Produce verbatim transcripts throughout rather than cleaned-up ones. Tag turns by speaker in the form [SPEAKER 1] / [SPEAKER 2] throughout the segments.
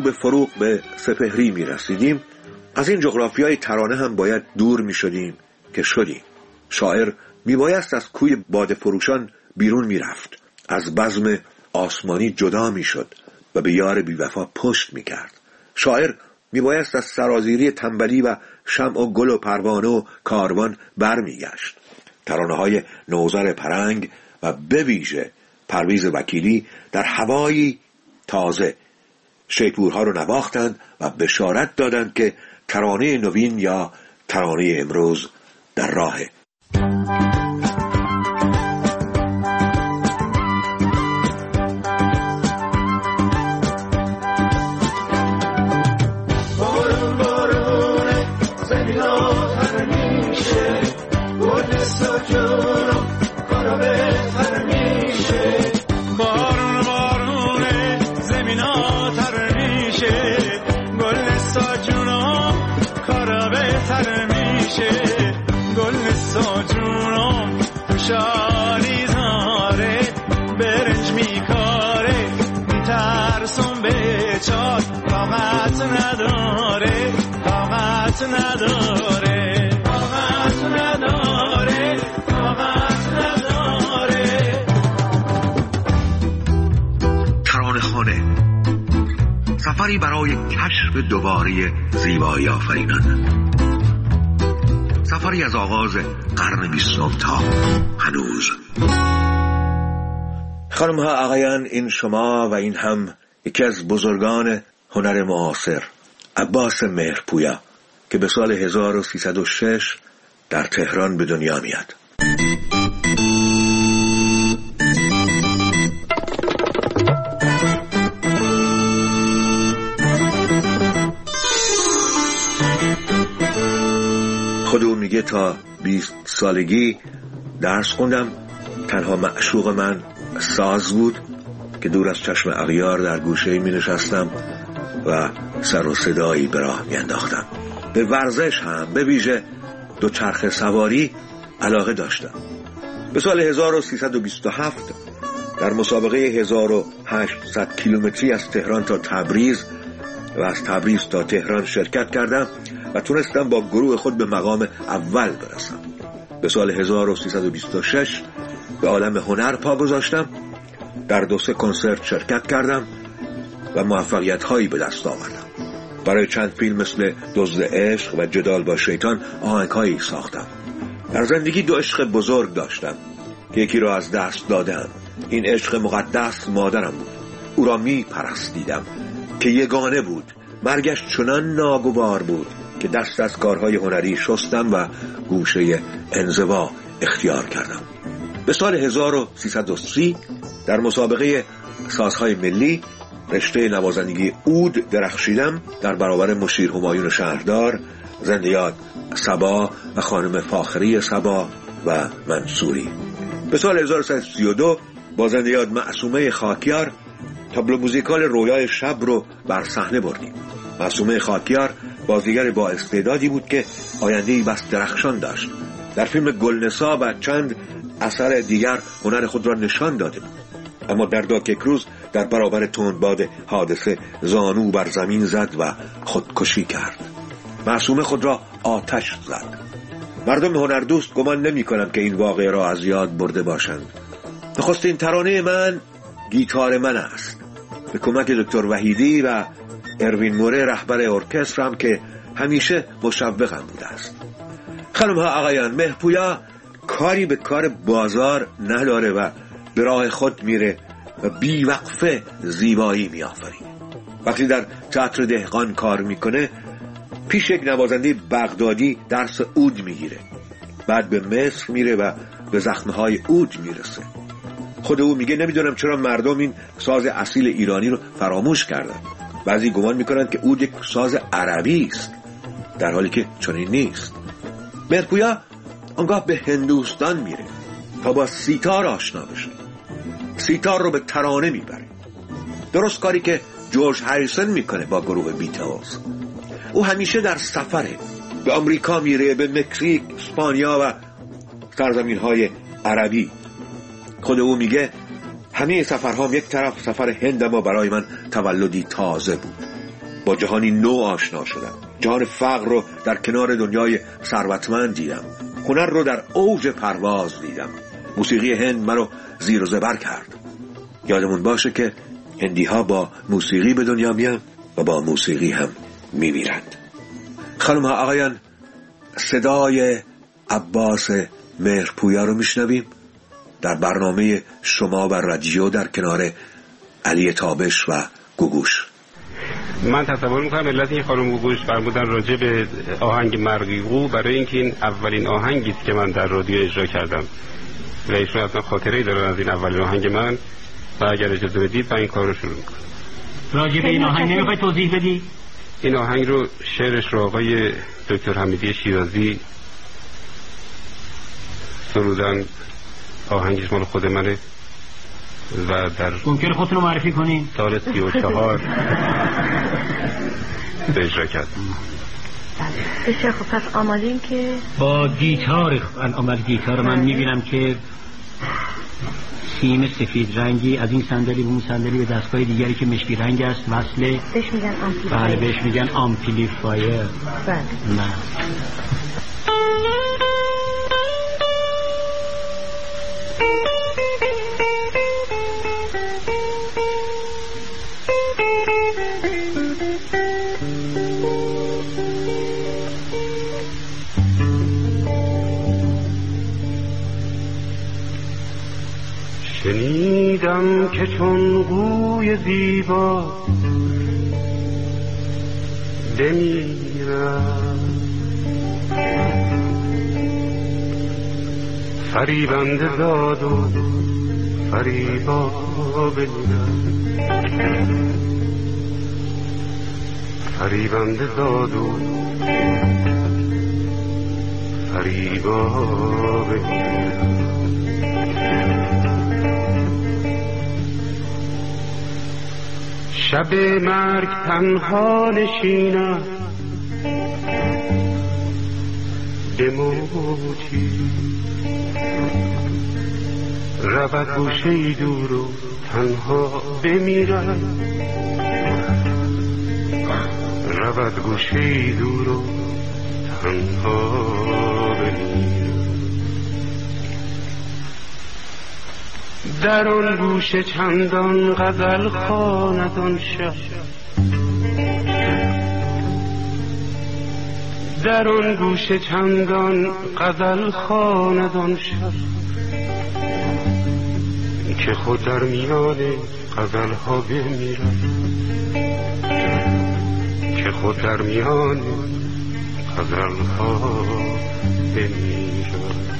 [SPEAKER 1] به فروغ به سپهری می رسیدیم، از این جغرافیای ترانه هم باید دور می شدیم که شدیم. شاعر می بایست از کوی باده فروشان بیرون می رفت، از بزم آسمانی جدا می شد و به یار بیوفا پشت می کرد. شاعر می بایست از سرازیری تنبلی و شمع و گل و پروانه و کاروان بر می گشت. ترانه های نوذر پرنگ و به ویژه پرویز وکیلی در هوایی تازه شیپورها رو نواختند و بشارت دادند که ترانه نوین یا ترانه امروز در راهه.
[SPEAKER 2] شالی زاره برنج میکاره میترسم به چار طاقت نداره طاقت نداره طاقت نداره طاقت نداره.
[SPEAKER 1] ترانه خانه، سفری برای کشف دوباره زیبایی آفرینان، سفری از آغاز قرن بیستم تا هنوز. خانم ها آقایان، این شما و این هم یکی از بزرگان هنر معاصر، عباس مهرپویا، که به سال هزار و سیصد و شش در تهران به دنیا میاد. خود او میگه تا بیست سالگی درس خوندم، تنها معشوق من ساز بود که دور از چشم اغیار در گوشه‌ای می نشستم و سر و صدایی به راه می انداختم. به ورزش هم به ویژه دو چرخ سواری علاقه داشتم. به سال هزار و سیصد و بیست و هفت در مسابقه هزار و هشتصد کیلومتری از تهران تا تبریز و از تبریز تا تهران شرکت کردم و تونستم با گروه خود به مقام اول برسم. به سال هزار و سیصد و بیست و شش به عالم هنر پا گذاشتم، در دو سه کنسرت شرکت کردم و موفقیت هایی به دست آوردم. برای چند فیلم مثل دزد عشق و جدال با شیطان آهنگ هایی ساختم. در زندگی دو عشق بزرگ داشتم که یکی را از دست دادم. این عشق مقدس مادرم بود. او را می پرستیدم که یگانه بود. مرگش چنان ناگوار بود که دست از کارهای هنری شستم و گوشه انزوا اختیار کردم. به سال هزار و سیصد و سی در مسابقه سازهای ملی رشته نوازندگی عود درخشیدم در برابر مشیر همایون شهردار، زنده یاد صبا و خانم فاخری صبا و منصوری. به سال هزار و سیصد و سی و دو با زنده یاد معصومه خاکیار تابلو موزیکال رویای شب رو بر صحنه بردیم. معصومه خاکیار بازیگر با استعدادی بود که آینده‌ای بس درخشان داشت. در فیلم گلنسا و چند اثر دیگر هنر خود را نشان داده بود، اما در داک روز در برابر تندباد حادثه زانو بر زمین زد و خودکشی کرد. معصومه خود را آتش زد. مردم هنردوست گمان نمی کنند که این واقعه را از یاد برده باشند. نخستین ترانه من گیتار من است، به کمک دکتر وحیدی و اروین موره رهبر ارکستر هم که همیشه مشوقم بوده است. خانم ها آقایان، مهرپویا کاری به کار بازار نداره و به راه خود میره و بی وقفه زیبایی میآفرینه. وقتی در تئاتر دهقان کار میکنه پیش یک نوازنده بغدادی درس عود میگیره، بعد به مصر میره و به زخمهای عود میرسه. خود او میگه نمیدونم چرا مردم این ساز اصیل ایرانی رو فراموش کردن. بعضی گمان میکنن که عود یک ساز عربی است، در حالی که چنین نیست. مهرپویا آنگاه به هندوستان میره تا با سیتار آشنا بشه. سیتار رو به ترانه میبره. درست کاری که جورج هریسون میکنه با گروه بیتلز. او همیشه در سفره، به آمریکا میره، به مکزیک، اسپانیا و سرزمین‌های عربی. خود او میگه همه سفرهام یک طرف سفر هند، اما برای من تولدی تازه بود. با جهانی نو آشنا شدم. جهان فقر رو در کنار دنیای ثروتمند دیدم. هنر رو در اوج پرواز دیدم. موسیقی هند منو زیر و زبر کرد. یادمون باشه که هندی ها با موسیقی به دنیا میان و با موسیقی هم میمیرند. خانم ها آقایان، صدای عباس مهرپویا رو میشنویم در برنامه شما و رادیو در کنار علی تابش و گوگوش.
[SPEAKER 3] من تصور میکنم علت این خانم گوگوش فرمودن راجع به آهنگ مرغیگو برای اینکه این اولین آهنگی است که من در رادیو اجرا کردم و ایشون اصلا خاطره‌ای دارن از این اولین آهنگ من و اگر اجازه بدید من این کار رو شروع میکنم.
[SPEAKER 4] راجع به این آهنگ نمیخوای توضیح بدی؟
[SPEAKER 3] این آهنگ رو شعرش رو آقای دکتر حمیدی شیرازی سرودن. آهنگش مال خود منه و در
[SPEAKER 4] ممکنه خودتون رو معرفی کنین؟
[SPEAKER 3] سال سی و چهار اجرا کردم.
[SPEAKER 5] بسیار خوب، پس آمادیم که
[SPEAKER 4] با گیتار آمد. گیتار من میبینم که سیم سفید رنگی از این صندلی به اون صندلی به دستگاه دیگری که مشکی رنگ است وصله.
[SPEAKER 5] بهش میگن آمپلیفایر.
[SPEAKER 4] بله بهش میگن آمپلیفایر.
[SPEAKER 5] بله.
[SPEAKER 4] نه.
[SPEAKER 3] شنیدم که چون قوی زیبا بمیرم، فریبنده داد و فریبا بمیرم، فریبنده داد و فریبا بمیرم. شب مرگ تنها نشینم به موجی، رود گوشه‌ای دور و تنها بمیرم، رود گوشه‌ای دور و تنها بمیرم. در آن گوشه چندان غزل خواند آن شب، در آن گوشه چندان غزل خواند آن شب، که خود در میان غزل ها بمیرم، که خود در میان غزل ها بمیرم.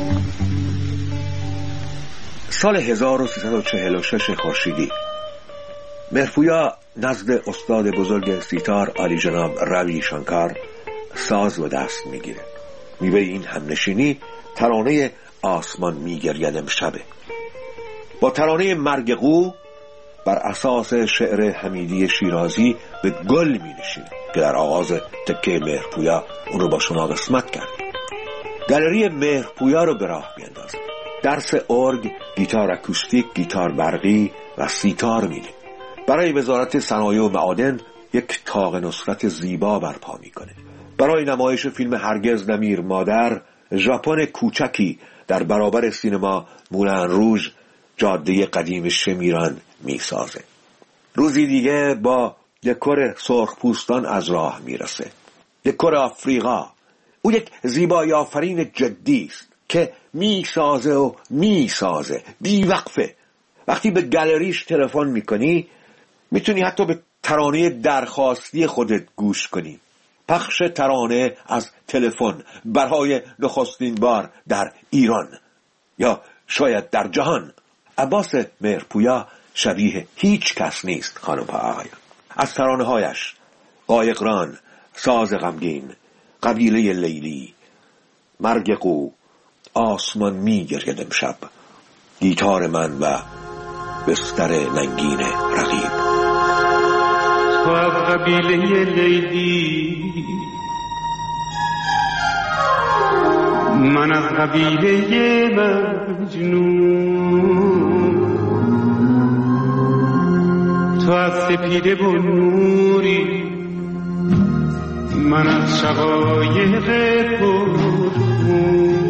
[SPEAKER 1] سال هزار و سیصد و چهل و شش خورشیدی مهرپویا نزد استاد بزرگ سیتار عالی جناب روی شانکار ساز و دست میگیره. میوه این همنشینی ترانه آسمان میگرید امشبه. با ترانه مرغیگو بر اساس شعر حمیدی شیرازی به گل مینشینه که در آغاز تکه مهرپویا اون رو با شما قسمت کرد. گالری مهرپویا رو به راه بیندازه. درس ارگ، گیتار اکوستیک، گیتار برقی و سیتار میده. برای وزارت صنایع و معادن یک طاق نصرت زیبا برپا میکنه. برای نمایش فیلم هرگز نمیر مادر، ژاپن کوچکی در برابر سینما مولن روژ جاده قدیم شمیران میسازه. روزی دیگه با دکور سرخ پوستان از راه میرسه. دکور آفریقا. او یک زیبایی آفرین جدی است که میسازه و میسازه بیوقفه. وقتی به گالریش تلفن میکنی میتونی حتی به ترانه درخواستی خودت گوش کنی. پخش ترانه از تلفن برای نخستین بار در ایران یا شاید در جهان. عباس مهرپویا شبیه هیچ کس نیست خانم ها آقایان. از ترانه هایش قایقران، ساز غمگین، قبیله لیلی، مرغیگو، آسمان میگرید امشب، گیتار من و بستر ننگین رقیب.
[SPEAKER 3] تو از قبیله لیلی، من از قبیله مجنون، تو از سپیده و نوری، از شقایق پرخون،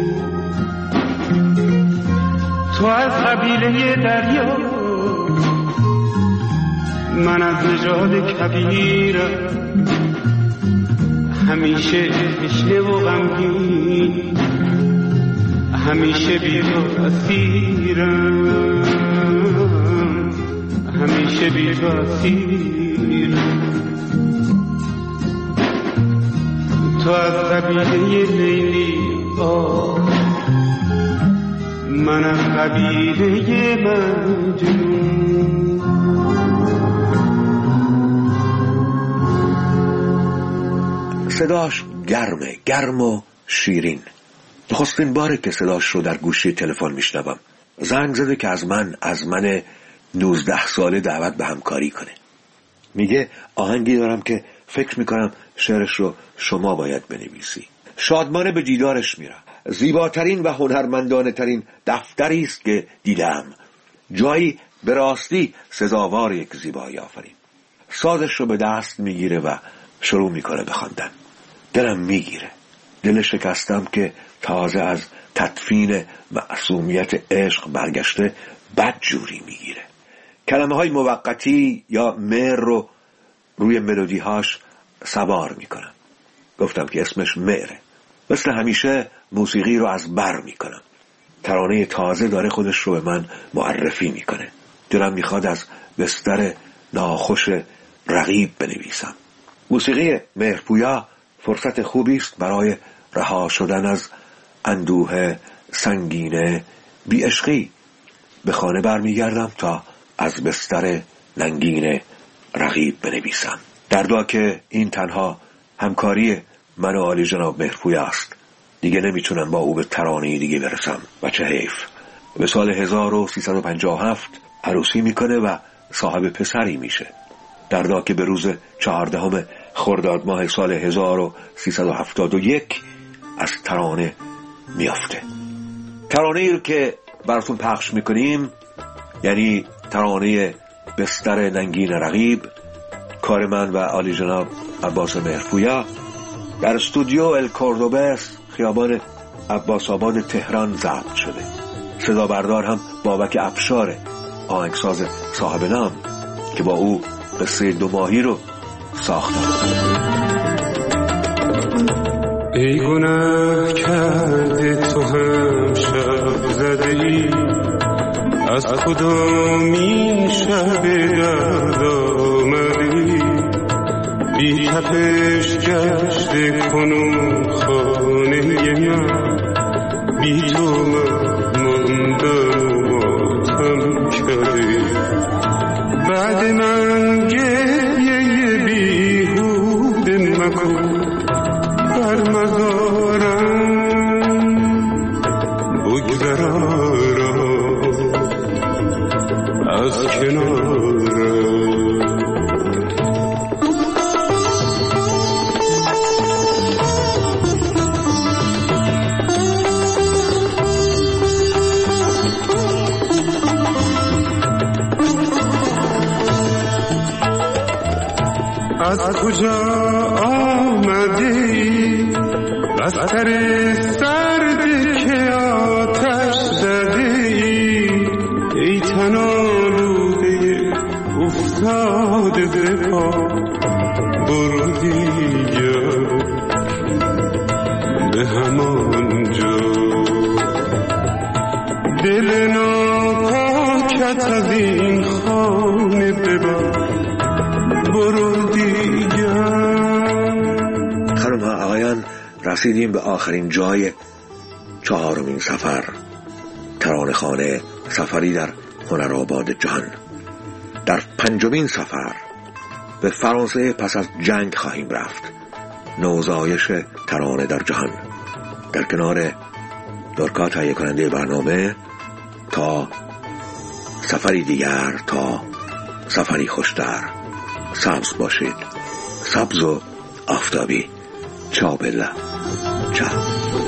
[SPEAKER 3] تو از قبیله دریا، من از نژاد کبیرم، همیشه تشنه و غمگین، همیشه بی‌تأثیرم، همیشه بی‌تأثیرم. تو از قبیله لیلی آه، من از قبیله مجنون.
[SPEAKER 1] صداش گرمه، گرم و شیرین. نخستین باره که صداش رو در گوشی تلفن میشنوم. زنگ زده که از من از من نوزده ساله دعوت به همکاری کنه. میگه آهنگی دارم که فکر میکنم شعرش رو شما باید بنویسی. شادمانه به دیدارش میرم. زیباترین و هنرمندانه ترین دفتری است که دیدم. جایی به راستی سزاوار یک زیبایی آفرین. سازش رو به دست میگیره و شروع میکنه به خواندن. دلم میگیره. دل شکستم که تازه از تدفین معصومیت عشق برگشته بد جوری میگیره. کلمه های موقتی یا مهر رو روی ملودی هاش سوار میکنم. گفتم که اسمش مهره. مثل همیشه موسیقی رو از بر میکنم. ترانه تازه داره خودش رو به من معرفی میکنه. دلم میخواد از بستر ناخوش رقیب بنویسم. موسیقی مهرپویا فرصت خوبی است برای رها شدن از اندوه سنگین بی عشقی. به خانه برمیگردم تا از بستر ننگین رقیب بنویسم. دردا که این تنها همکاری من و عالی جناب مهرپویا است. دیگه نمیتونم با او به ترانه دیگه برسم و چه حیف. به سال هزار و سیصد و پنجاه و هفت عروسی میکنه و صاحب پسری میشه. دردا که به روز چهاردهم خرداد ماه سال هزار و سیصد و هفتاد و یک از ترانه میافته. ترانه ای رو که براتون پخش میکنیم یعنی ترانه بستر ننگین رقیب، کار من و عالی جناب عباس مهرپویا در استودیو الکوردوبس خیابان عباس آباد تهران ضبط شده. صدا بردار هم بابک افشار، آهنگساز صاحب نام که با او قصه دو ماهی رو ساختم.
[SPEAKER 3] ای گناه کرده تو هم شب زده ای، از کدامین شب درد آمدی، بی تپش گشته کنون خانه من، بی تو من ماندن و ماتم کرده. بعد من گریه بیهوده مکن بر مزارم، بگذرارم از کنارم. از کجا آمدی بستر سرد که آتش زدی، ای تنالوده افتاده به پا، برو دیگر به همان جا. دل ناپاکت از این خانه ببر، برو دیگر.
[SPEAKER 1] خانم ها آقایان، رسیدیم به آخرین جای چهارمین سفر، ترانه خانه، سفری در هنرآباد جهان. در پنجمین سفر به فرانسه پس از جنگ خواهیم رفت. نوزایش ترانه در جهان در کنار دورکا تهیه کننده برنامه. تا سفری دیگر، تا سفری خوشتر، سبز باشید، سبز و آفتابی. چاو بله، چاو.